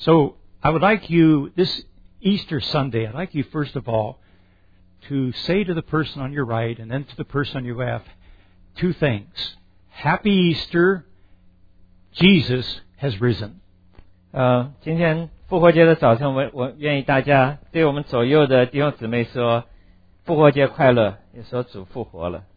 So I would like you, this Easter Sunday, I'd like you first of all to say to the person on your right and then to the person on your left two things. Happy Easter, Jesus has risen. 今天复活节的早晨，我愿意大家对我们左右的弟兄姊妹说，复活节快乐，也说主复活了。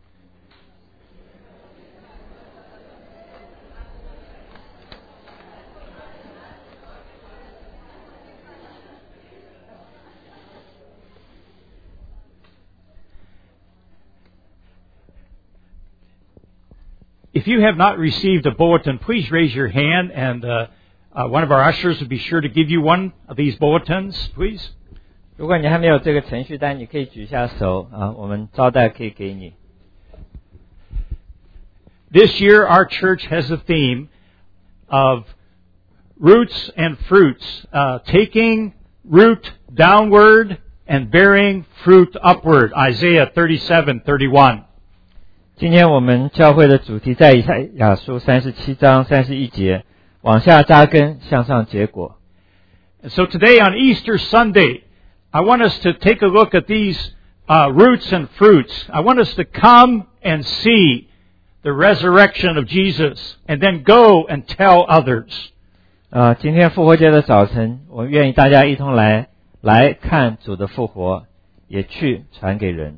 If you have not received a bulletin, please raise your hand, and one of our ushers will be sure to give you one of these bulletins, please. 如果你还没有这个程序单，你可以举下手啊，我们招待可以给你。 This year, our church has a theme of roots and fruits, taking root downward and bearing fruit upward. Isaiah 37:31. 今天我们教会的主题在以赛亚书37章31节，往下扎根，向上结果。 So today on Easter Sunday, I want us to take a look at these roots and fruits. I want us to come and see the resurrection of Jesus, and then go and tell others. 今天复活节的早晨，我愿意大家一同来看主的复活，也去传给人。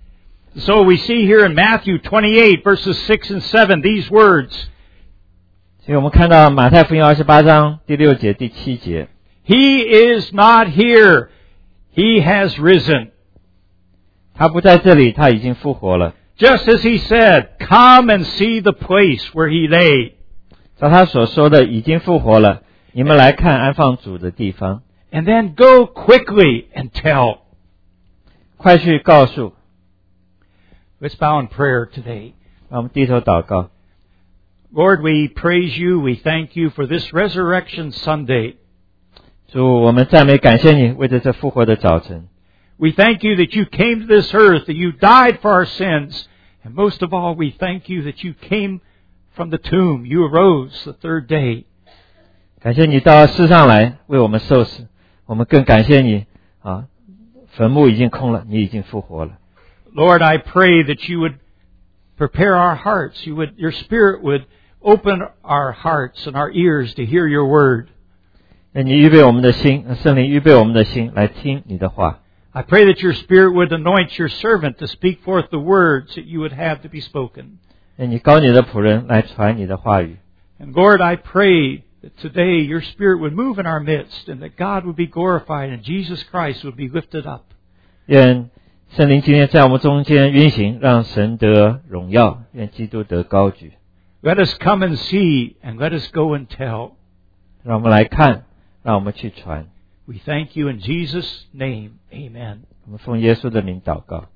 So we see here in Matthew 28 verses 6 and 7 these words. 所以我们看到马太福音28章第6节第7节。 He is not here. He has risen. 他不在这里，他已经复活了。 Just as he said, come and see the place where he lay. 照他所说的，已经复活了。你们来看安放主的地方。 And then go quickly and tell. 快去告诉。 Let's bow in prayer today. 让我们低头祷告。 Lord, we praise you. We thank you for this Resurrection Sunday. 主，我们赞美感谢你，为着这复活的早晨。 We thank you that you came to this earth, that you died for our sins. And most of all, we thank you that you came from the tomb. You arose the third day. 感谢你到世上来为我们受死。我们更感谢你啊，坟墓已经空了，你已经复活了。 Lord, I pray that you would prepare our hearts. Your Spirit would open our hearts and our ears to hear your word. 愿你预备我们的心，圣灵预备我们的心来听你的话。 I pray that your Spirit would anoint your servant to speak forth the words that you would have to be spoken. 愿你膏你的仆人来传你的话语。 And Lord, I pray that today your Spirit would move in our midst and that God would be glorified and Jesus Christ would be lifted up. 愿圣灵今天在我们中间运行，让神得荣耀，愿基督得高举。 Let us come and see and let us go and tell. 让我们来看，让我们去传。 We thank you in Jesus' name. Amen. 我们奉耶稣的名祷告。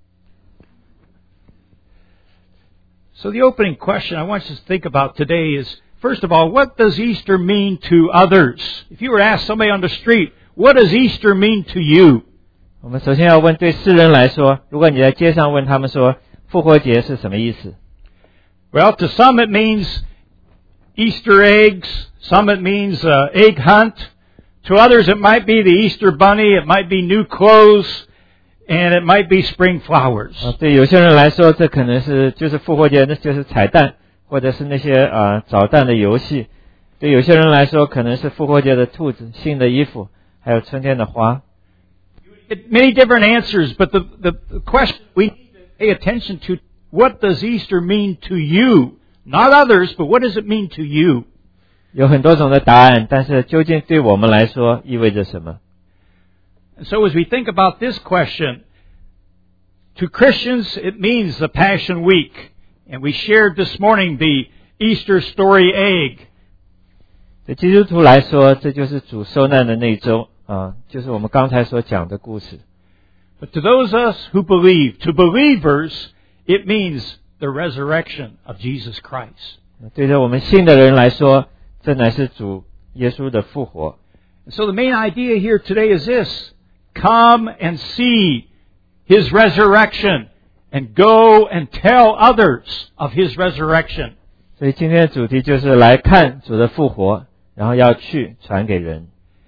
So the opening question I want you to think about today is, first of all, what does Easter mean to others? If you were to ask somebody on the street, what does Easter mean to you? 我们首先要问对世人来说，如果你在街上问他们说复活节是什么意思？ Well, to some it means Easter eggs. Some it means egg hunt. To others it might be the Easter bunny. It might be new clothes. And it might be spring flowers. 对有些人来说，这可能是就是复活节，那就是彩蛋，或者是那些找蛋的游戏。对有些人来说，可能是复活节的兔子、新的衣服，还有春天的花。 Many different answers, but the question we need to pay attention to, what does Easter mean to you? Not others, but what does it mean to you? 有很多种的答案，但是究竟对我们来说意味着什么？ And so as we think about this question, to Christians it means the Passion Week. And we shared this morning the Easter story egg. 对基督徒来说，这就是主受难的那一周啊，就是我们刚才所讲的故事。 But to those of us who believe, to believers, it means the resurrection of Jesus Christ. 对着我们信的人来说，这乃是主耶稣的复活。 And so the main idea here today is this: come and see His resurrection and go and tell others of His resurrection. 所以今天的主题就是来看主的复活，然后要去传给人。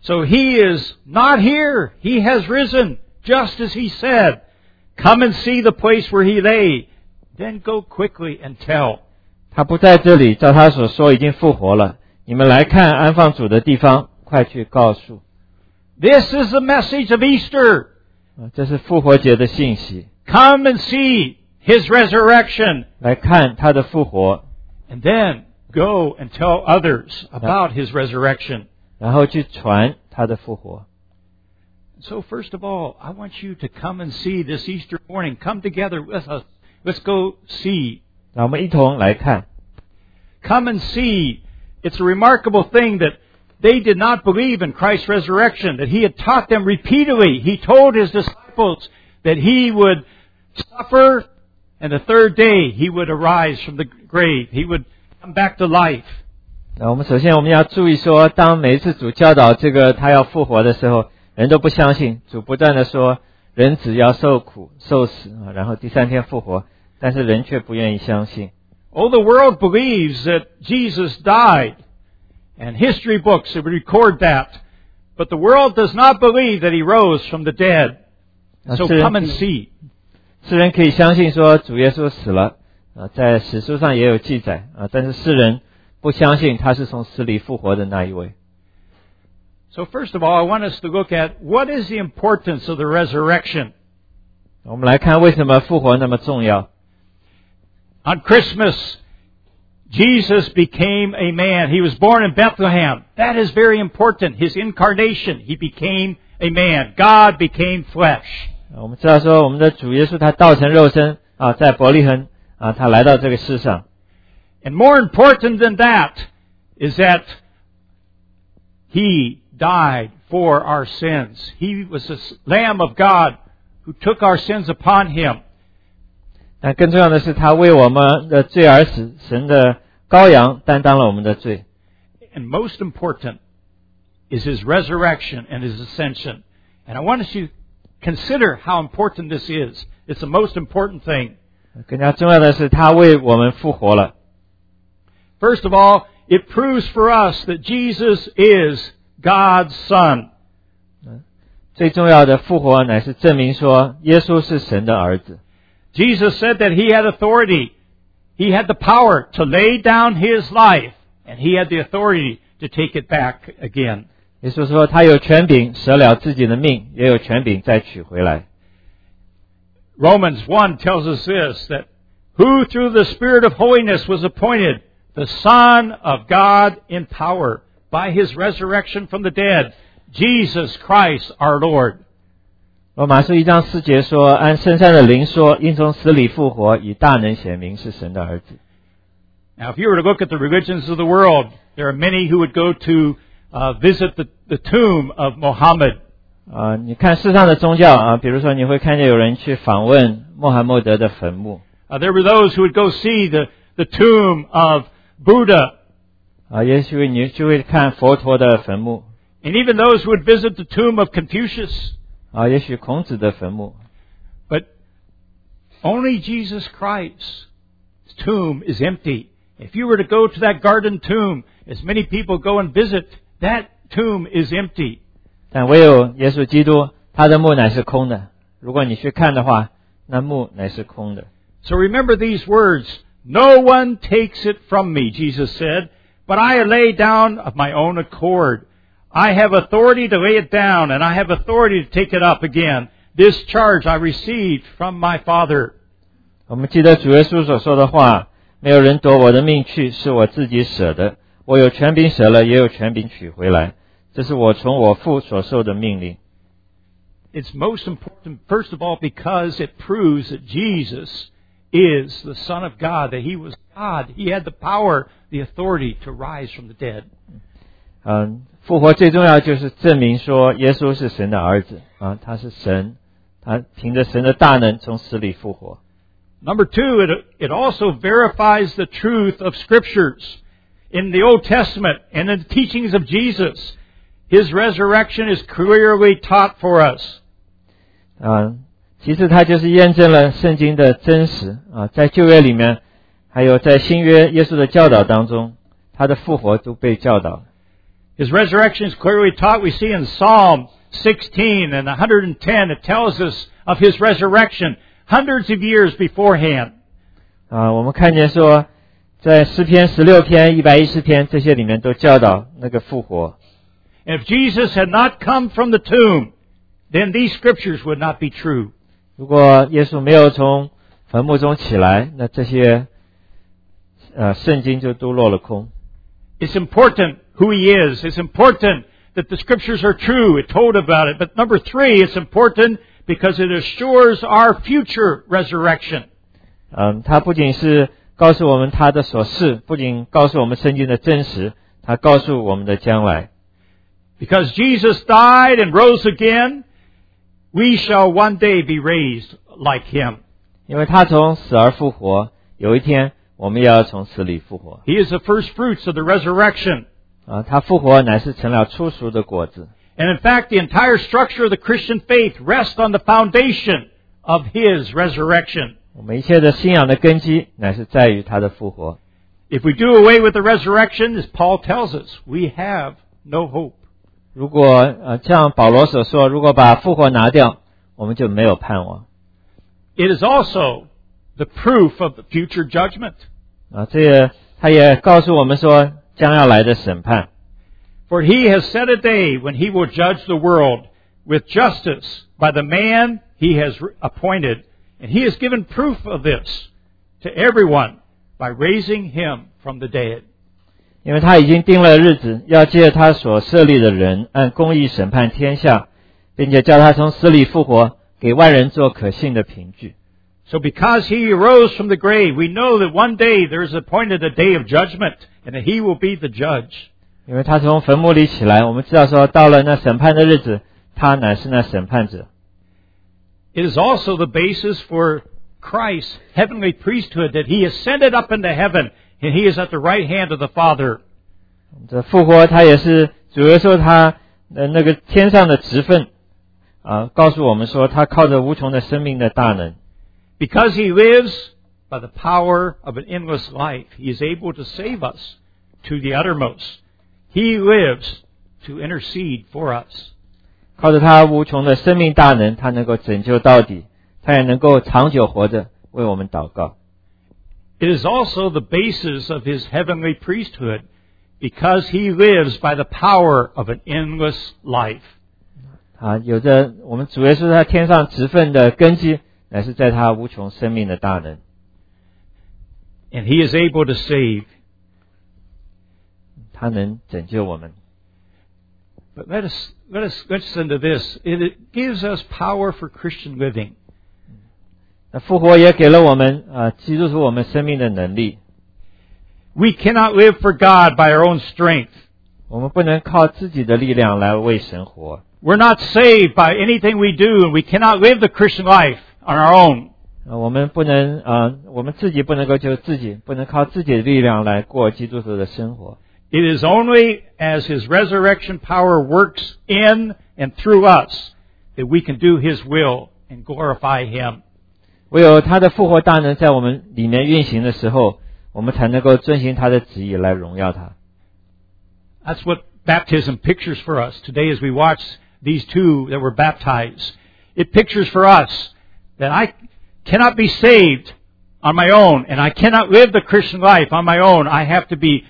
So he is not here. He has risen, just as he said. Come and see the place where he lay. Then go quickly and tell. 他不在这里，照他所说已经复活了。你们来看安放主的地方，快去告诉。 This is the message of Easter. 这是复活节的信息。 Come and see his resurrection. 来看他的复活。 And then go and tell others about his resurrection. 然后去传他的复活。 So first of all, I want you to come and see this Easter morning. Come together with us. Let's go see. 让我们一同来看。 Come and see. It's a remarkable thing that they did not believe in Christ's resurrection, that he had taught them repeatedly. He told his disciples that he would suffer, and the third day he would arise from the grave. He would come back to life. 那我们首先要注意说，当每一次主教导这个他要复活的时候，人都不相信。主不断的说，人只要受苦受死然后第三天复活，但是人却不愿意相信。 Oh, the world believes that Jesus died, and history books record that. But the world does not believe that he rose from the dead. So come and see. 世人可以相信说主耶稣死了在史书上也有记载但是世人不相信他是从死里复活的那一位。 So first of all, I want us to look at what is the importance of the resurrection. 我们来看为什么复活那么重要。 On Christmas, Jesus became a man. He was born in Bethlehem. That is very important. His incarnation, he became a man. God became flesh. 我们知道说我们的主耶稣他道成肉身在伯利恒他来到这个世上。 And more important than that is that he died for our sins. He was the Lamb of God who took our sins upon him. 但更重要的是他为我们的罪而死，神的羔羊担当了我们的罪。 And most important is his resurrection and his ascension. And I want us to consider how important this is. It's the most important thing. 更加重要的是他为我们复活了。 First of all, it proves for us that Jesus is God's Son. 最重要的复活乃是证明说耶稣是神的儿子。 Jesus said that he had authority. He had the power to lay down his life, and he had the authority to take it back again. 耶稣说他有权柄舍了自己的命，也有权柄再取回来。 Romans 1 tells us this, that who through the Spirit of holiness was appointed the Son of God in power by his resurrection from the dead, Jesus Christ our Lord. 罗马书1章4节说，按圣善的灵说，因从死里复活，以大能显明是神的儿子。 Now, if you were to look at the religions of the world, there are many who would go to visit the tomb of Muhammad. 你看世上的宗教比如说你会看见有人去访问穆罕默德的坟墓。 There were those who would go see the tomb of Buddha. 也许你就会看佛陀的坟墓。 And even those who would visit the tomb of Confucius. 也许孔子的坟墓。 But only Jesus Christ's tomb is empty. If you were to go to that garden tomb, as many people go and visit, that tomb is empty. 但唯有耶稣基督，他的墓乃是空的。如果你去看的话，那墓乃是空的。 So remember these words, no one takes it from me, Jesus said, but I lay down of my own accord. I have authority to lay it down, and I have authority to take it up again. This charge I received from my Father. 我们记得主耶稣所说的话，没有人夺我的命去，是我自己舍的。我有权柄舍了，也有权柄取回来。这是我从我父所受的命令。 It's most important, first of all, because it proves that Jesus is the Son of God, that He was God. He had the power, the authority to rise from the dead. 复活最重要就是证明说耶稣是神的儿子他是神，他凭着神的大能从死里复活。 Number two, it also verifies the truth of Scriptures. In the Old Testament and in the teachings of Jesus, His resurrection is clearly taught for us. 其实它就是验证了圣经的真实在旧约里面，还有在新约耶稣的教导当中，他的复活都被教导了。 His resurrection is clearly taught. We see in Psalm 16 and 110, it tells us of His resurrection hundreds of years beforehand. 我们看见说，在诗篇16篇、110篇这些里面都教导那个复活。 And if Jesus had not come from the tomb, then these scriptures would not be true. 如果耶稣没有从坟墓中起来，那这些圣经就都落了空。 It's important who He is. It's important that the scriptures are true. It told about it. But number 3, it's important because it assures our future resurrection. Because Jesus died and rose again, we shall one day be raised like Him. 因为他从死而复活，有一天我们也要从死里复活。 He is the first fruits of the resurrection. 他复活乃是成了初熟的果子。 And in fact, the entire structure of the Christian faith rests on the foundation of His resurrection. 我们一切的信仰的根基乃是在于他的复活。 If we do away with the resurrection, as Paul tells us, we have no hope. 如果像保罗所说，如果把复活拿掉，我们就没有盼望。 It is also the proof of the future judgment. 他也告诉我们说将要来的审判。 For He has set a day when He will judge the world with justice by the man He has appointed, and He has given proof of this to everyone by raising Him from the dead. 因为他已经定了日子，要借他所设立的人按公义审判天下，并且叫他从死里复活，给外人做可信的凭据。 So because He arose from the grave, we know that one day there is appointed a day of judgment, and that He will be the judge. 因为他从坟墓里起来，我们知道说到了那审判的日子，他乃是那审判者。 It is also the basis for Christ's heavenly priesthood, that He ascended up into heaven, and He is at the right hand of the Father. 这复活他也是主耶稣他那个天上的职分告诉我们说他靠着无穷的生命的大能。 Because He lives by the power of an endless life, He is able to save us to the uttermost. He lives to intercede for us. 靠着他无穷的生命大能，他能够拯救到底，他也能够长久活着为我们祷告。 It is also the basis of His heavenly priesthood, because He lives by the power of an endless life. 有着我们主耶稣他天上职分的根基，乃是在他无穷生命的大能。 And He is able to save. 他能拯救我们。 But let's listen to this. It gives us power for Christian living. 那复活也给了我们基督徒我们生命的能力。 We cannot live for God by our own strength. 我们不能靠自己的力量来为神活。 We're not saved by anything we do, and we cannot live the Christian life on our own. 我们不能我们自己不能够救自己，不能靠自己的力量来过基督徒的生活。 It is only as His resurrection power works in and through us that we can do His will and glorify Him. 唯有他的复活大能在我们里面运行的时候，我们才能够遵行他的旨意来荣耀他。 That's what baptism pictures for us today as we watch these two that were baptized. It pictures for us that I cannot be saved on my own, and I cannot live the Christian life on my own. I have to be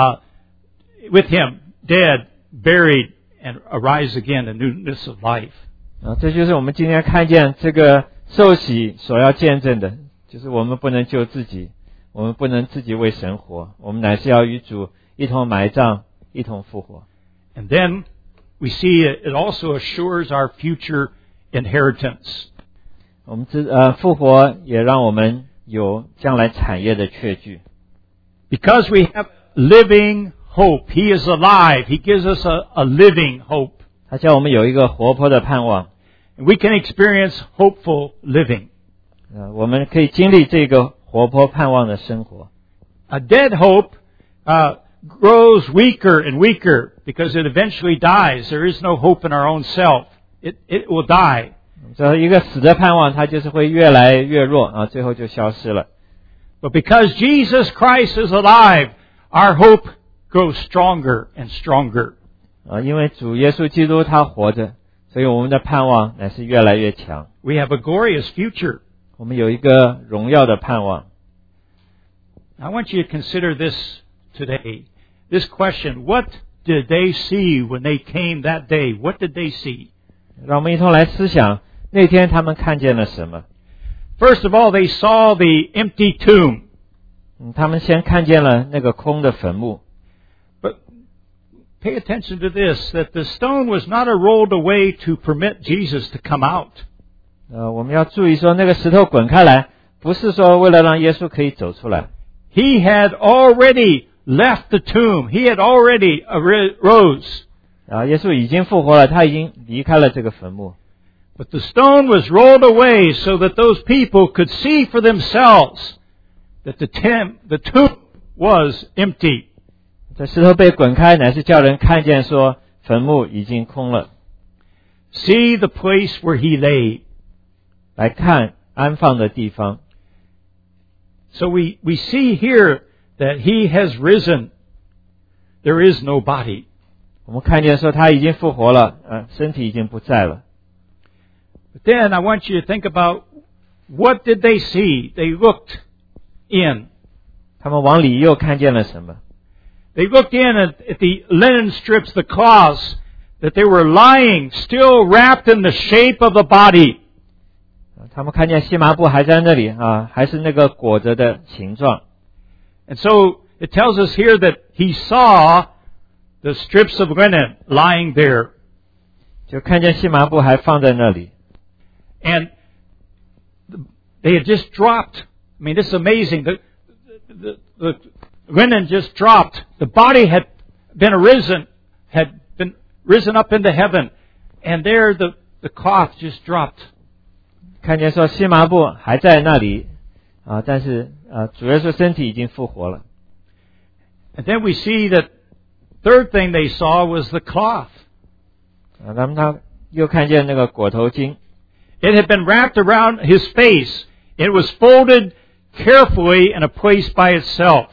with Him, dead, buried, and arise again in newness of life. 这就是我们今天看见这个受洗所要见证的，就是我们不能救自己，我们不能自己为神活，我们乃是要与主一同埋葬，一同复活。 And then we see it also assures our future inheritance. 我们复活也让我们有将来产业的确据。 Because we have living hope. He is alive. He gives us a living hope. 他叫我们有一个活泼的盼望。 And we can experience hopeful living. 我们可以经历这个活泼盼望的生活。 A dead hope grows weaker and weaker because it eventually dies. There is no hope in our own self. It will die. 这一个死的盼望，它就是会越来越弱最后就消失了。 But because Jesus Christ is alive, our hope grows stronger and stronger. 因为主耶稣基督他活着，所以我们的盼望乃是越来越强。 We have a glorious future. 我们有一个荣耀的盼望。 I want you to consider this today. This question, what did they see when they came that day? What did they see? 让我们一同来思想，那天他们看见了什么？ First of all, they saw the empty tomb. 他们先看见了那个空的坟墓。 But pay attention to this, that the stone was not rolled away to permit Jesus to come out. 我们要注意说，那个石头滚开来，不是说为了让耶稣可以走出来。 He had already left the tomb. He had already arose. 耶稣已经复活了，他已经离开了这个坟墓。 But the stone was rolled away so that those people could see for themselves that the tomb was empty. 这石头被滚开，乃是叫人看见说坟墓已经空了。 See the place where he lay. 来看安放的地方。 So we see here that he has risen. There is no body. 我们看见说他已经复活了，身体已经不在了。 But then I want you to think about, what did they see? They looked in. 他们往里又看见了什么？ They looked in at the linen strips, the cloths, that they were lying, still wrapped in the shape of the body. 他们看见细麻布还在那里还是那个裹着的形状。 And so it tells us here that he saw the strips of linen lying there. 就看见细麻布还放在那里。 And they had just dropped. I mean, this is amazing. The linen just dropped. The body had been risen up into heaven. And there the cloth just dropped. 看见说细麻布还在那里但是主耶稣身体已经复活了。 And then we see that third thing they saw was the cloth. 他又看见那个裹头巾。 It had been wrapped around his face. It was folded carefully in a place by itself.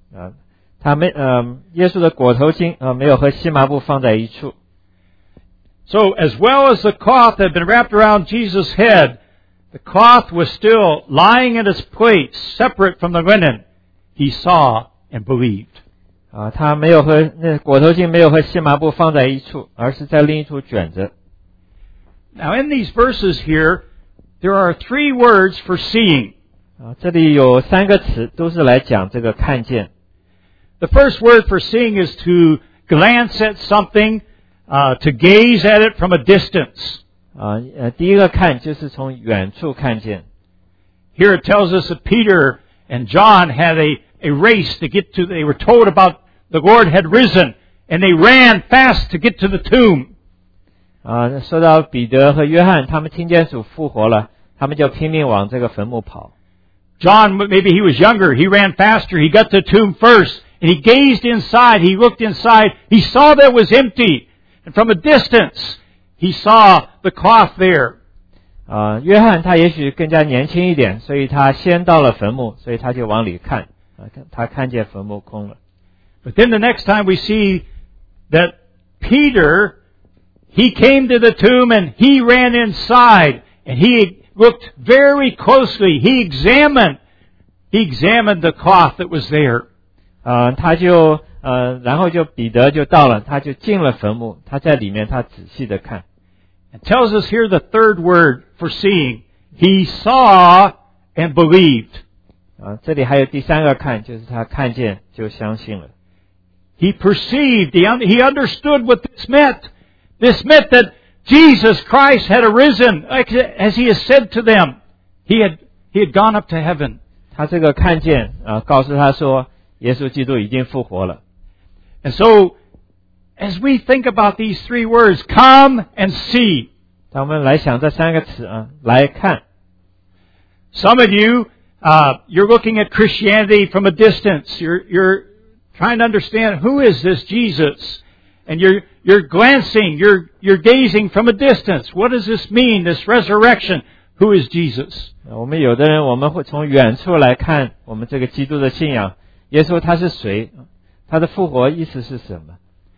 耶稣的裹头巾没有和细麻布放在一处。 So as well as the cloth had been wrapped around Jesus' head, the cloth was still lying in its place, separate from the linen. He saw and believed. 他没有和那裹头巾没有和细麻布放在一处，而是在另一处卷着。 Now in these verses here, there are 3 words for seeing. 这里有3个词都是来讲这个看见。 The first word for seeing is to glance at something, to gaze at it from a distance. 第一个看就是从远处看见。 Here it tells us that Peter and John had a race to get to, they were told about the Lord had risen, and they ran fast to get to the tomb. 说到彼得和约翰，他们听见主复活了，他们就拼命往这个坟墓跑。 John, maybe he was younger, he ran faster, he got to the tomb first, and he gazed inside, he looked inside, he saw that it was empty, and from a distance, he saw the cloth there. 约翰他也许更加年轻一点，所以他先到了坟墓，所以他就往里看，他看见坟墓空了。 But then the next time we see that Peter, he came to the tomb and he ran inside and he looked very closely. He examined the cloth that was there. 然后彼得就到了，他就进了坟墓，他在里面他仔细的看。 It tells us here the third word for seeing. He saw and believed. 这里还有第3个看，就是他看见就相信了。 He perceived, he understood what this meant. This meant that Jesus Christ had arisen, as he has said to them. He had gone up to heaven. 他这个看见告诉他说，耶稣基督已经复活了。 And so, as we think about these 3 words, come and see. 当我们来想这3个词来看。 Some of you, you're looking at Christianity from a distance. You're trying to understand, who is this Jesus? And you're glancing, you're gazing from a distance. What does this mean, this resurrection? Who is Jesus? 我们有的人，我们会从远处来看我们这个基督的信仰。耶稣他是谁？他的复活意思是什么？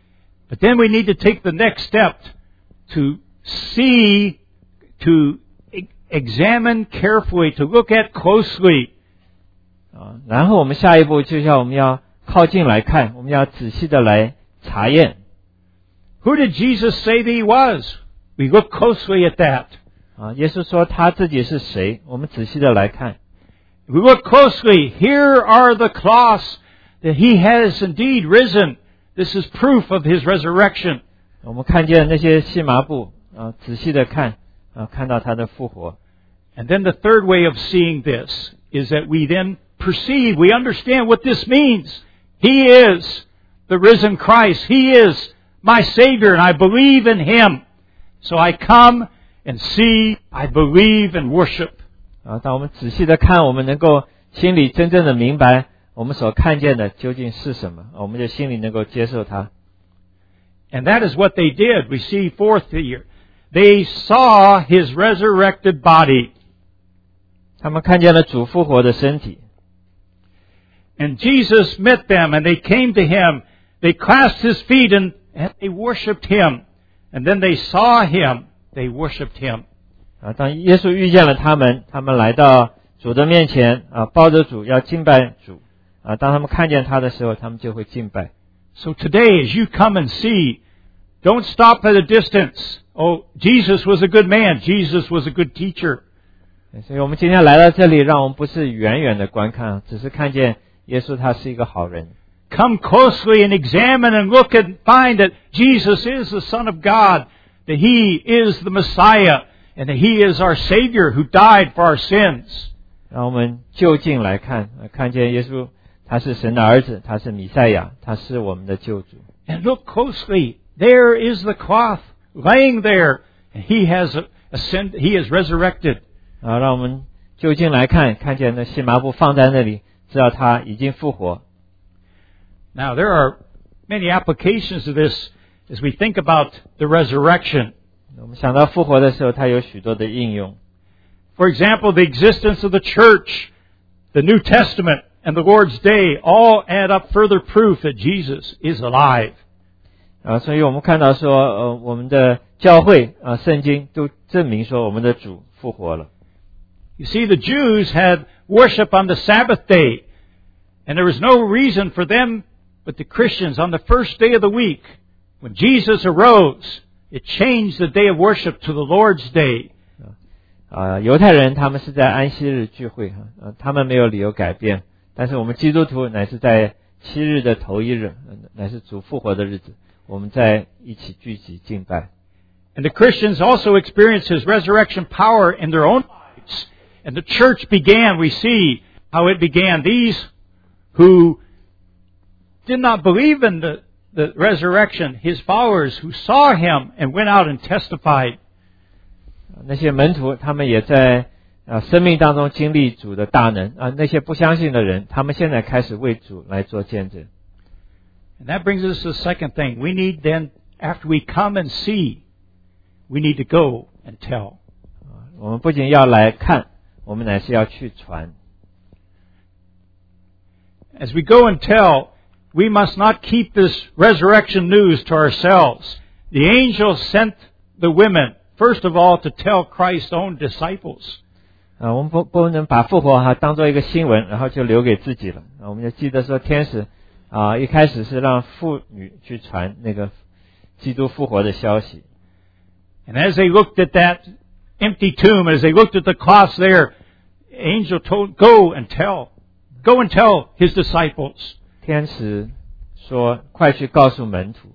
But then we need to take the next step to see, to examine carefully, to look at closely. 然后我们下一步就像我们要靠近来看，我们要仔细的来查验。 Who did Jesus say that he was? We look closely at that. 耶稣说他自己是谁，我们仔细的来看。 We look closely. Here are the cloths that he has indeed risen. This is proof of his resurrection. 我们看见那些细麻布，仔细的看，看到他的复活。 And then the third way of seeing this is that we then perceive, we understand what this means. He is the risen Christ. He is my Savior, and I believe in Him. So I come and see, I believe and worship. 当我们仔细的看，我们能够心里真正的明白我们所看见的究竟是什么，我们就心里能够接受它。 And that is what they did. We see fourth here. They saw His resurrected body. 他们看见了主复活的身体。 And Jesus met them, and they came to Him. They clasped His feet, and they worshipped Him. And then they saw Him. They worshipped Him. 当耶稣遇见了他们，他们来到主的面前，抱着主要敬拜主。当他们看见他的时候，他们就会敬拜。 So today, as you come and see, don't stop at a distance. Oh, Jesus was a good man. Jesus was a good teacher. 所以我们今天来到这里，让我们不是远远的观看，只是看见耶稣他是一个好人。 Come closely and examine and look and find that Jesus is the Son of God, that He is the Messiah, and that He is our Savior who died for our sins. 让我们就近来看，看见耶稣他是神的儿子，他是弥赛亚，他是我们的救主。 And look closely. There is the cloth laying there, and He has ascended. He is resurrected. 让我们就近来看，看见那细麻布放在那里，知道他已经复活。 Now there are many applications of this as we think about the resurrection. 我们想到复活的时候，它有许多的应用。 For example, the existence of the church, the New Testament, and the Lord's Day all add up further proof that Jesus is alive. 所以我们看到说，我们的教会圣经都证明说我们的主复活了。 You see, the Jews had worship on the Sabbath day, and there was no reason for them, but the Christians on the first day of the week, when Jesus arose, it changed the day of worship to the Lord's Day. 犹太人他们是在安息日聚会，他们没有理由改变。但是我们基督徒乃是在7日的头一日，乃是主复活的日子，我们在一起聚集敬拜。 And the Christians also experienced His resurrection power in their own lives. And the church began, we see how it began. These who did not believe in the resurrection, His followers who saw Him and went out and testified. 那些门徒他们也在生命当中经历主的大能那些不相信的人，他们现在开始为主来做见证。 And that brings us to the second thing. We need then, after we come and see, we need to go and tell. 我们不仅要来看，我们乃是要去传。 As we go and tell, we must not keep this resurrection news to ourselves. The angel sent the women, first of all, to tell Christ's own disciples. 我们不能把复活当做一个新闻，然后就留给自己了。我们就记得说，天使一开始是让妇女去传那个基督复活的消息。 And as they looked at that empty tomb, as they looked at the cloths there, the angel told, go and tell His disciples. 天使说，快去告诉门徒。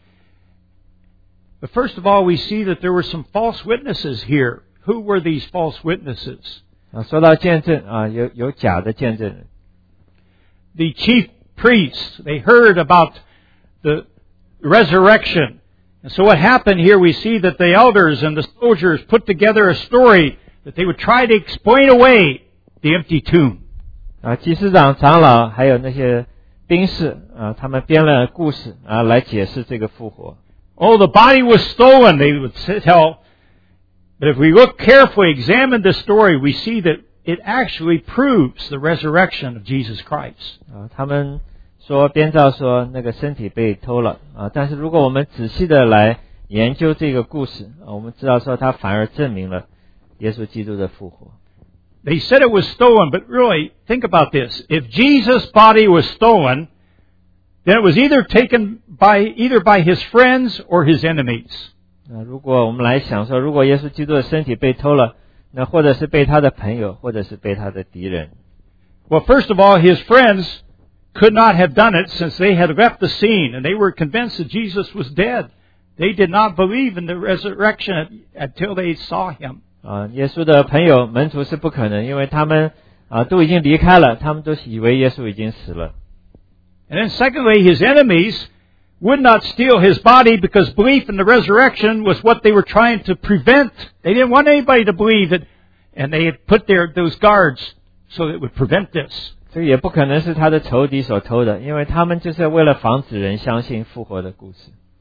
But first of all, we see that there were some false witnesses here. Who were these false witnesses? 说到见证有假的见证人。 The chief priests, they heard about the resurrection. And so what happened here, we see that the elders and the soldiers put together a story that they would try to explain away the empty tomb. 祭司长、长老还有那些兵士他们编了故事来解释这个复活。 Oh, the body was stolen, they would tell. But if we look carefully, examine the story, we see that it actually proves the resurrection of Jesus Christ. 他们编造说那个身体被偷了啊。但是如果我们仔细的来研究这个故事啊，我们知道说它反而证明了耶稣基督的复活。 They said it was stolen, but really, think about this. If Jesus' body was stolen, then it was either taken by his friends or his enemies. 如果我们来想说，如果耶稣基督的身体被偷了，那或者是被他的朋友，或者是被他的敌人。 Well, first of all, his friends could not have done it since they had left the scene and they were convinced that Jesus was dead. They did not believe in the resurrection until they saw him. 耶稣的朋友门徒是不可能，因为他们都已经离开了，他们都以为耶稣已经死了。 And then secondly, his enemies would not steal his body because belief in the resurrection was what they were trying to prevent. They didn't want anybody to believe it, and they had put those guards so that it would prevent this. 这个也不可能是他的仇敌所偷的，因为他们就是为了防止人相信复活的故事。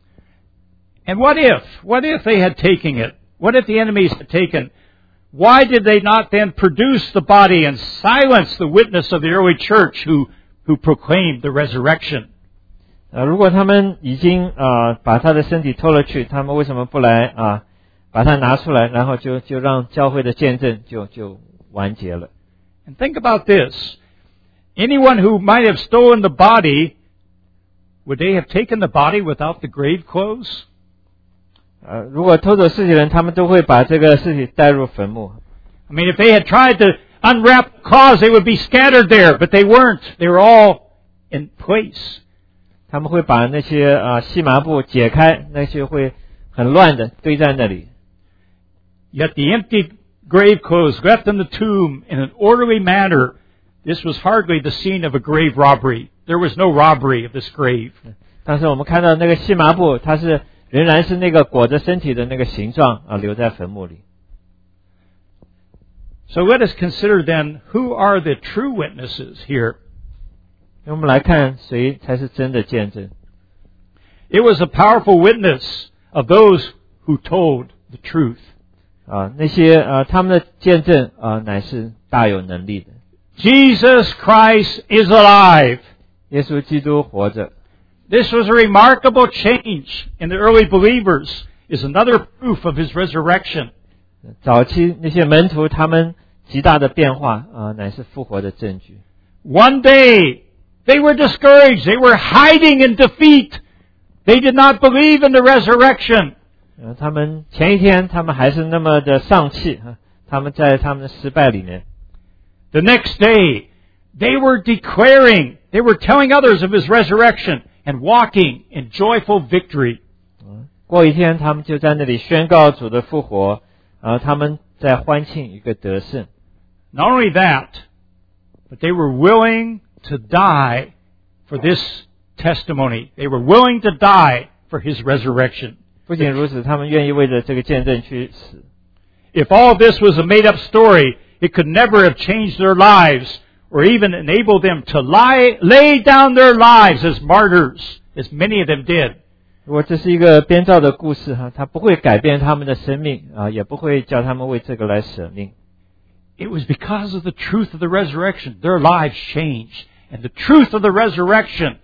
And what if they had taken it? What if the enemies had taken? Why did they not then produce the body and silence the witness of the early church who proclaimed the resurrection? 如果他们已经把他的身体偷了去，他们为什么不来把它拿出来，然后就让教会的见证就完结了。 And think about this. Anyone who might have stolen the body, would they have taken the body without the grave clothes? 如果偷走尸体的人，他们都会把这个尸体带入坟墓。 I mean, if they had tried to unwrap the cloths, they would be scattered there, but they weren't. They were all in place. 他们会把那些细麻布解开，那些会很乱的堆在那里。 Yet the empty grave clothes left in the tomb in an orderly manner, this was hardly the scene of a grave robbery. There was no robbery of this grave. 但是我们看到那个细麻布，它是仍然是那个裹着身体的那个形状留在坟墓里。 So let us consider then, who are the true witnesses here? 我们来看谁才是真的见证。 It was a powerful witness of those who told the truth. 那些他们的见证乃是大有能力的。 Jesus Christ is alive. 耶稣基督活着。 This was a remarkable change in the early believers, is another proof of his resurrection. 早期那些门徒他们极大的变化乃是复活的证据。 One day they were discouraged. They were hiding in defeat. They did not believe in the resurrection. 他们前一天他们还是那么的丧气，他们在他们的失败里面。 The next day they were declaring, they were telling others of his resurrection and walking in joyful victory. 过一天他们就在那里宣告主的复活，他们在欢庆一个得胜。 Not only that, but they were willing to die for this testimony. They were willing to die for his resurrection. 不仅如此，他们愿意为着这个见证去死。 If all this was a made-up story, it could never have changed their lives or even enabled them to lay down their lives as martyrs, as many of them did. 如果这是一个编造的故事它不会改变他们的生命也不会叫他们为这个来舍命。 It was because of the truth of the resurrection. Their lives changed. And the truth of the resurrection,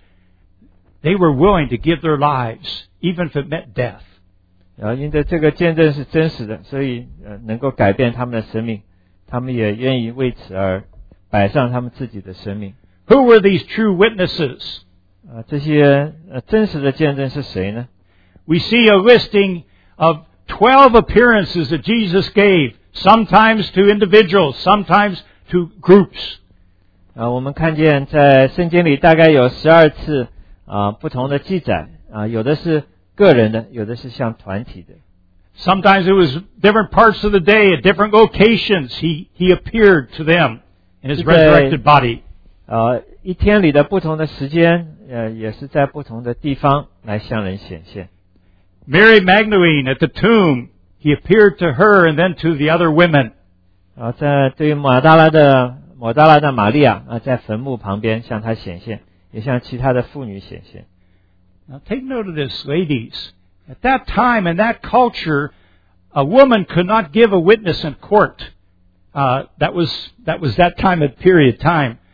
they were willing to give their lives, even if it meant death. 因着这个见证是真实的，所以能够改变他们的生命，他们也愿意为此而摆上他们自己的生命。 Who were these true witnesses? 这些真实的见证是谁呢？ We see a listing of 12 appearances that Jesus gave, sometimes to individuals, sometimes to groups. 我们看见在圣经里大概有12次不同的记载有的是个人的，有的是像团体的。 Sometimes it was different parts of the day at different locations. He appeared to them in his resurrected body. 一天里的不同的时间也是在不同的地方来向人显现。 Mary Magdalene at the tomb, he appeared to her and then to the other women. 在对于抹大拉的玛利亚在坟墓旁边向她显现，也向其他的妇女显现。 Now take note of this, ladies. At that time, in that culture, a woman could not give a witness in court. That was that time of period time.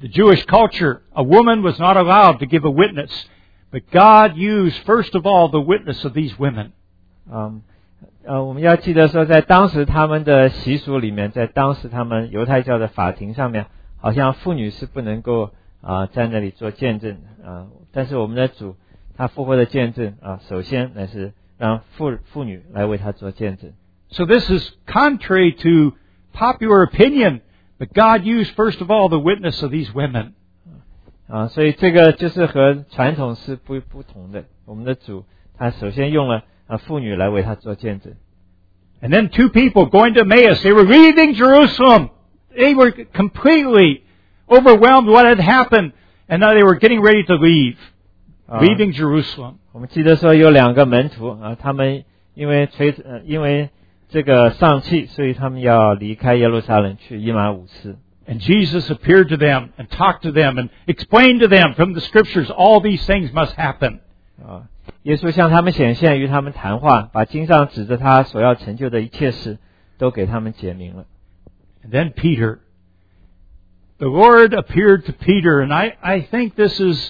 the Jewish culture, a woman was not allowed to give a witness. But God used, first of all, the witness of these women. 我们要记得说，在当时他们的习俗里面，在当时他们犹太教的法庭上面，好像妇女是不能够在那里做见证但是我们的主他复活的见证首先乃是让妇女来为他做见证。 So this is contrary to popular opinion, but God used first of all the witness of these women. 所以这个就是和传统是不同的。我们的主他首先用了妇女来为他做见证。 And then 2 people going to Emmaus, they were leaving Jerusalem. They were completely overwhelmed with what had happened, and now they were getting ready to leave, leaving Jerusalem. 我们记得说有2个门徒他们因为这个丧气，所以他们要离开耶路撒冷去以马忤斯。 And Jesus appeared to them and talked to them and explained to them from the Scriptures all these things must happen. 耶稣向他们显现，与他们谈话，把经上指着他所要成就的一切事都给他们解明了。 And then Peter. The Lord appeared to Peter, and I think this is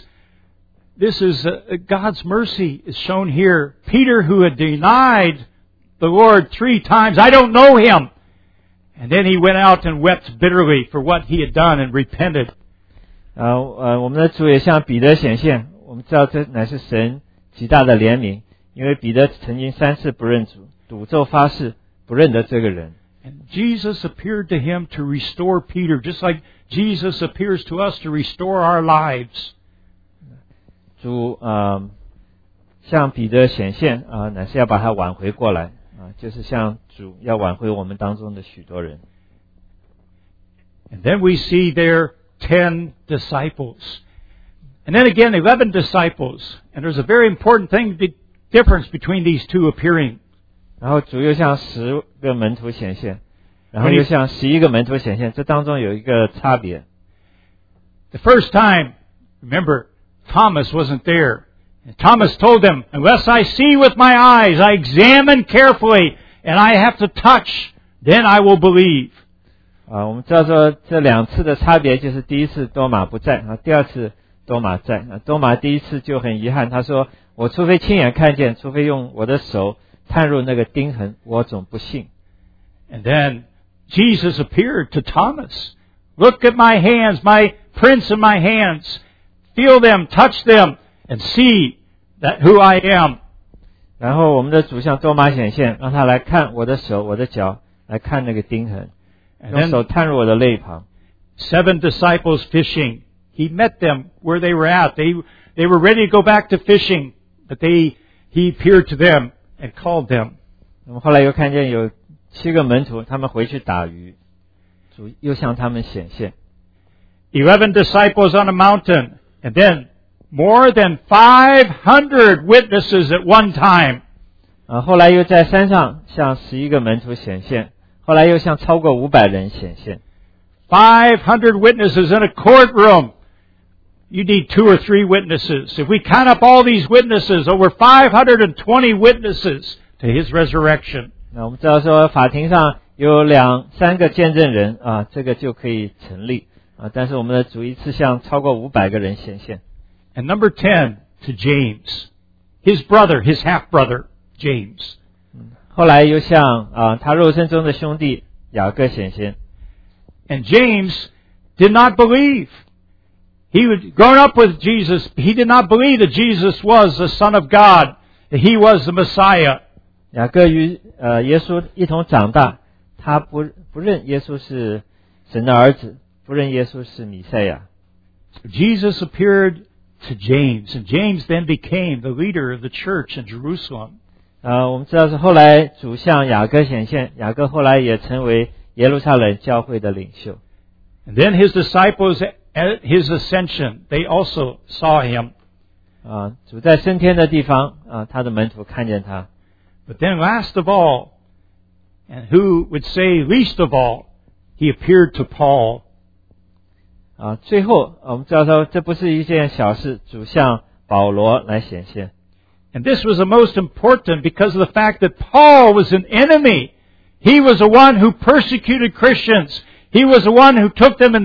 God's mercy is shown here. Peter, who had denied the Lord 3 times, I don't know him. And then he went out and wept bitterly for what he had done and repented. 我们的主也向彼得显现，我们知道这乃是神极大的怜悯，因为彼得曾经3次不认主，赌咒发誓不认得这个人。 And Jesus appeared to him to restore Peter, just like Jesus appears to us to restore our lives. 主向彼得显现乃是要把他挽回过来就是像主要挽回我们当中的许多人。 And then we see there 10 disciples. And then again 11 disciples. And there's a very important difference between these 2 appearing. 然后主又向10个门徒显现，然后又向11个门徒显现，这当中有一个差别。 The first time, remember, Thomas wasn't there. And Thomas told them, unless I see with my eyes, I examine carefully, and I have to touch, then I will believe. 我们知道说这2次的差别，就是第一次多马不在第二次多马在多马第一次就很遗憾，他说我除非亲眼看见，除非用我的手探入那个钉痕，我总不信。 And then Jesus appeared to Thomas. Look at my hands, my prints in my hands. Feel them, touch them, and see that who I am. 然后我们的主向多马显现，让他来看我的手，我的脚，来看那个钉痕，用手探入我的肋旁。 7 disciples fishing. He met them where they were at. They were ready to go back to fishing, but he appeared to them and called them. 我们后来又看见有7个门徒，他们回去打鱼，主又向他们显现。 11 disciples on a mountain, and then more than 500 witnesses at one time. 后来又在山上向11个门徒显现，后来又向超过500人显现。 500 witnesses in a courtroom. You need 2 or 3 witnesses. If we count up all these witnesses, over 520 witnesses to His resurrection. 那我们知道说法庭上有2、3个见证人这个就可以成立但是我们的主一次向超过500个人显现。 And number 10 to James, his brother, his half brother, James. 后来又向他肉身中的兄弟雅各显现。 And James did not believe. He had grown up with Jesus. He did not believe that Jesus was the Son of God, that He was the Messiah. 雅各与耶稣一同长大，他不认耶稣是神的儿子，不认耶稣是弥赛亚。 So Jesus appeared to James, and James then became the leader of the church in Jerusalem. 我们知道是后来主向雅各显现，雅各后来也成为耶路撒冷教会的领袖。 And then His disciples at His ascension, they also saw Him. 主在升天的地方他的门徒看见他。 But then last of all, and who would say least of all, He appeared to Paul. 最后我们知道说这不是一件小事，主向保罗来显现。 And this was the most important because of the fact that Paul was an enemy. He was the one who persecuted Christians. He was the one who took them and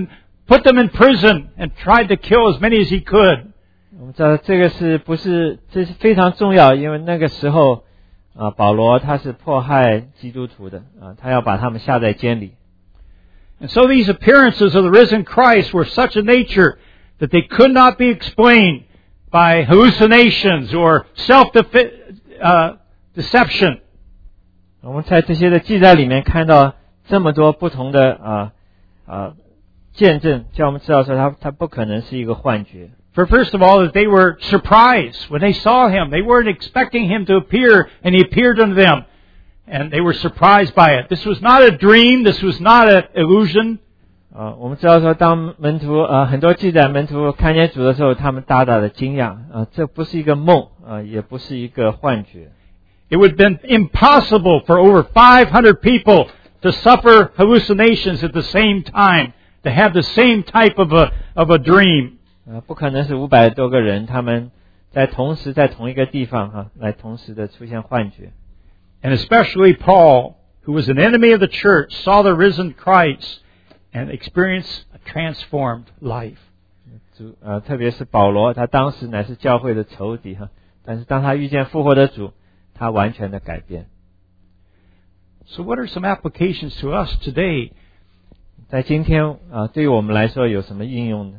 put them in prison and tried to kill as many as he could. 我们知道这是非常重要，因为那个时候保罗他是迫害基督徒的他要把他们下在监里。 And so these appearances of the risen Christ were such a nature that they could not be explained by hallucinations or self-deception. 我们在这些的记载里面看到这么多不同的见证，叫我们知道说他不可能是一个幻觉。 For first of all, that they were surprised when they saw him. They weren't expecting him to appear, and he appeared unto them. And they were surprised by it. This was not a dream. This was not an illusion. 我们知道说，当门徒很多记载门徒看见主的时候，他们大大的惊讶这不是一个梦也不是一个幻觉。 It would have been impossible for over 500 people to suffer hallucinations at the same time, to have the same type of a dream. 不可能是500多个人，他们同时在同一个地方来同时的出现幻觉。 And especially Paul, who was an enemy of the church, saw the risen Christ and experienced a transformed life. 特别是保罗，他当时乃是教会的仇敌但是当他遇见复活的主，他完全的改变。 So what are some applications to us today? 在今天对于我们来说有什么应用呢？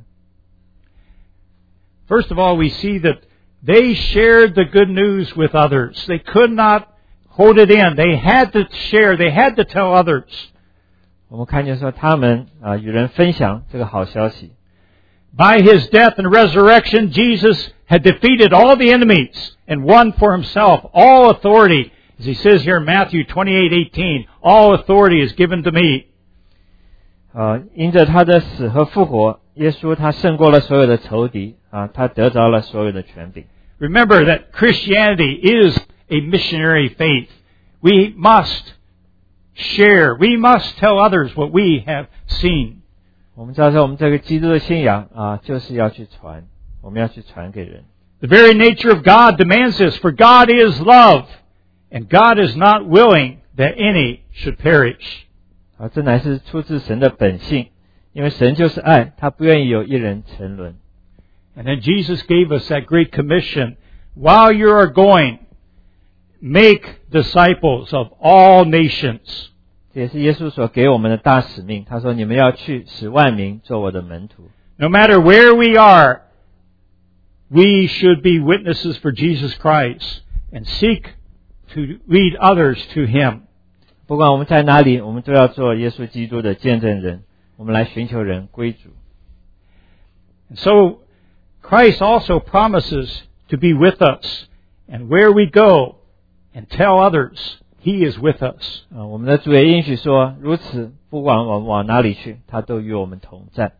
First of all, we see that they shared the good news with others. They could not hold it in. They had to share. They had to tell others. 我们看见说他们与人分享这个好消息。 By his death and resurrection, Jesus had defeated all the enemies and won for himself all authority. As he says here in Matthew 28:18, all authority is given to me. 因着他的死和复活，耶稣他胜过了所有的仇敌他得着了所有的权柄。 Remember that Christianity is a missionary faith. We must share. We must tell others what we have seen. 我们知道说我们这个基督的信仰就是要去传，我们要去传给人。 The very nature of God demands this, for God is love, and God is not willing that any should perish. 这乃是出自神的本性，因为神就是爱，他不愿意有一人沉沦。 And then Jesus gave us that great commission. While you are going, make disciples of all nations. 这也是耶稣所给我们的大使命。他说：“你们要去，使万民做我的门徒。” No matter where we are, we should be witnesses for Jesus Christ and seek to lead others to Him. 不管我们在哪里，我们都要做耶稣基督的见证人。我们来寻求人归主。 And so, Christ also promises to be with us, and where we go and tell others, He is with us. 我们的主也应许说，如此，不管我们往哪里去，他都与我们同在。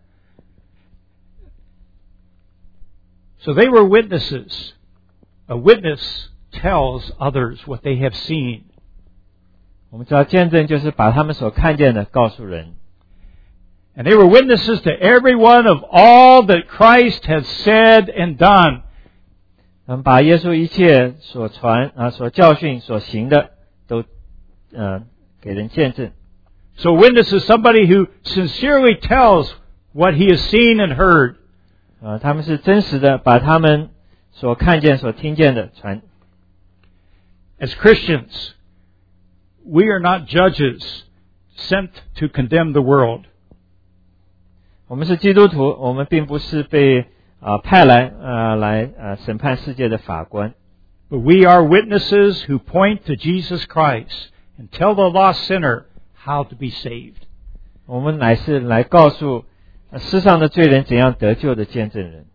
So they were witnesses. A witness tells others what they have seen. 我们知道见证就是把他们所看见的告诉人。 And they were witnesses to every one of all that Christ has said and done. 他们把耶稣一切所传所教训所行的都给人见证。 So a witness is somebody who sincerely tells what he has seen and heard. 他们是真实的把他们所看见所听见的传。 As Christians, we are not judges sent to condemn the world. 我们是基督徒，我们并不是被派来审判世界的法官。 But we are witnesses who point to Jesus Christ and tell the lost sinner how to be saved. 我们乃是来告诉世上的罪人怎样得救的见证人。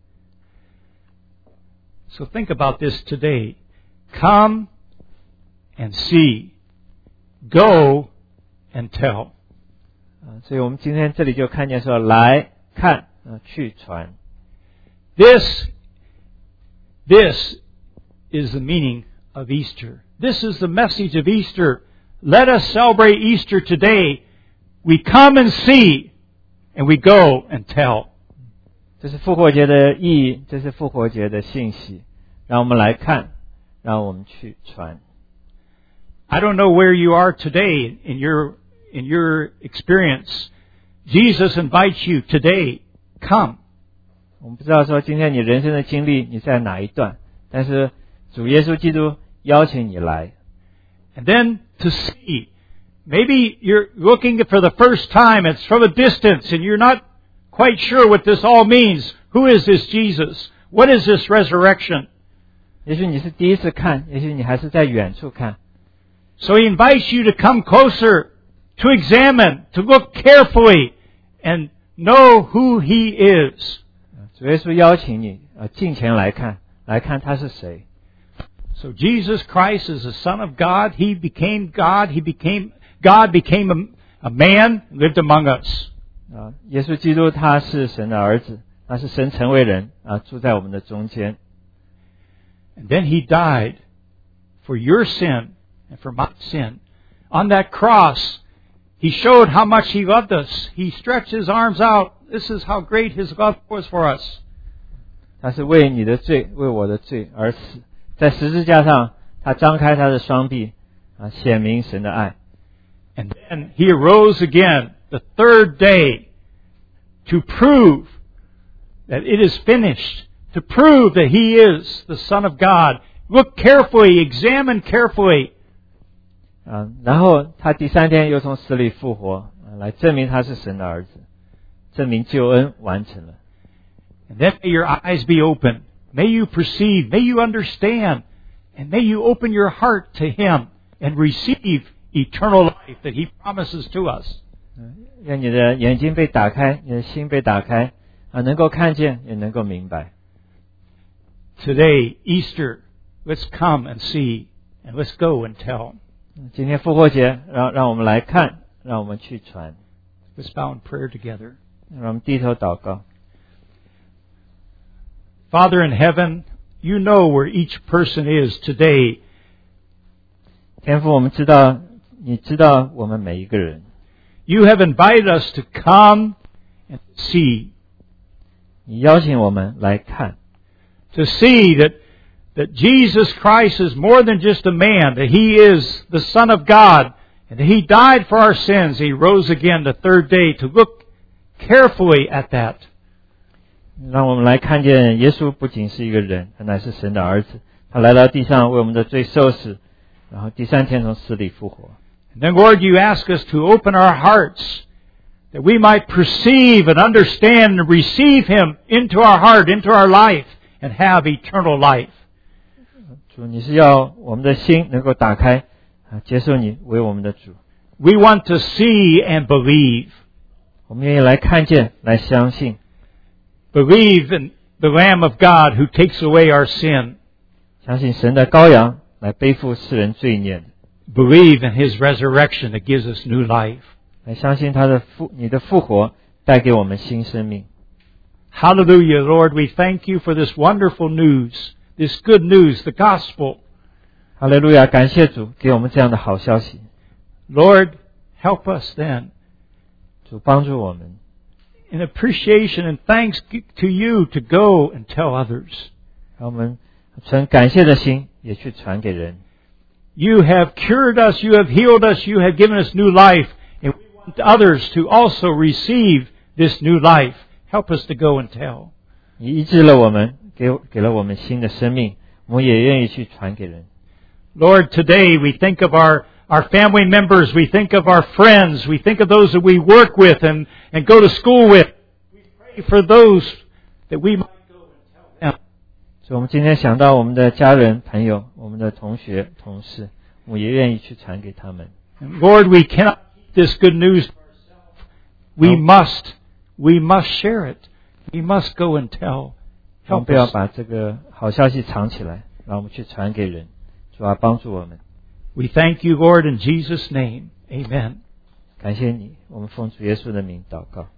So think about this today. Come and see. Go and tell. 所以我们今天这里就看见说，来看去传。 This is the meaning of Easter. This is the message of Easter. Let us celebrate Easter today. We come and see, and we go and tell. 这是复活节的意义，这是复活节的信息。让我们来看，让我们去传。 I don't know where you are today in your experience. Jesus invites you today come. 我们不知道说今天你人生的经历你在哪一段，但是主耶稣基督邀请你来。 And then to see, maybe you're looking for the first time, it's from a distance, and you're not quite sure what this all means. Who is this Jesus? What is this resurrection? 也许你是第一次看，也许你还是在远处看。 So he invites you to come closer, to examine, to look carefully, and know who he is. 主耶稣邀請你近前來看他是誰。 So Jesus Christ is the Son of God. He became God. God became a man, lived among us. 耶穌基督他是神的兒子，他是神成為人住在我們的中間。 And then he died for your sin and for my sin. On that cross, he showed how much he loved us. He stretched his arms out. This is how great his love was for us. 他是為你的罪，為我的罪而死，在十字架上，他張開他的雙臂，顯明神的愛。 And then he arose again the third day to prove that it is finished, to prove that he is the Son of God. Look carefully, examine carefully. 然後他第三天又從死裡復活，來證明他是神的兒子，證明救恩完成了。 And then may your eyes be open. May you perceive, may you understand, and may you open your heart to him and receive eternal life that he promises to us. 愿你的眼睛被打開，你的心被打開，能夠看見，也能夠明白。 Today, Easter, let's come and see, and let's go and tell. 今天復活節，讓我們來看，讓我們去傳。 Let's bow in prayer together. 讓我們低頭禱告。 Father in heaven, you know where each person is today. 天父，我們知道，你知道我們每一個人。 You have invited us to come and see. 你邀請我們來看。 To see that Jesus Christ is more than just a man, that he is the Son of God, and that he died for our sins. He rose again the third day. To look carefully at that. 讓我們來看見耶穌不僅是一個人，他乃是神的兒子，他來到地上為我們的罪受死，然後第三天從死裡復活。 And then, Lord, you ask us to open our hearts that we might perceive and understand and receive him into our heart, into our life, and have eternal life. 主，你是要我們的心能夠打開，接受你為我們的主。 We want to see and believe. 我們願意來看見，來相信。 Believe in the Lamb of God who takes away our sin. 相信神的羔羊來背負世人罪孽。 Believe in his resurrection that gives us new life. 來相信你的復活帶給我們新生命。 Hallelujah, Lord, we thank you for this wonderful news, this good news, the gospel. 哈利路亞，感謝主給我們這樣的好消息。 Lord, help us then. 主幫助我們。 In appreciation and thanks to you to go and tell others. 讓我們存感謝的心也去傳給人。 You have cured us, you have healed us, you have given us new life, and we want others to also receive this new life. Help us to go and tell. 你醫治了我們，給了我們新的生命，我們也願意去傳給人。 Lord, today we think of our family members, we think of our friends, we think of those that we work with and go to school with. We pray for those that we might go and tell them. 所以我們今天想到我們的家人、朋友、我們的同學、同事，我們也願意去傳給他們。 And Lord, we cannot keep this good news for ourselves. We must share it. We must go and tell. 我们不要把这个好消息藏起来，让我们去傳給人。主啊，幫助我們。 We thank you, Lord, in Jesus' name. Amen. 感謝你，我們奉主耶穌的名禱告。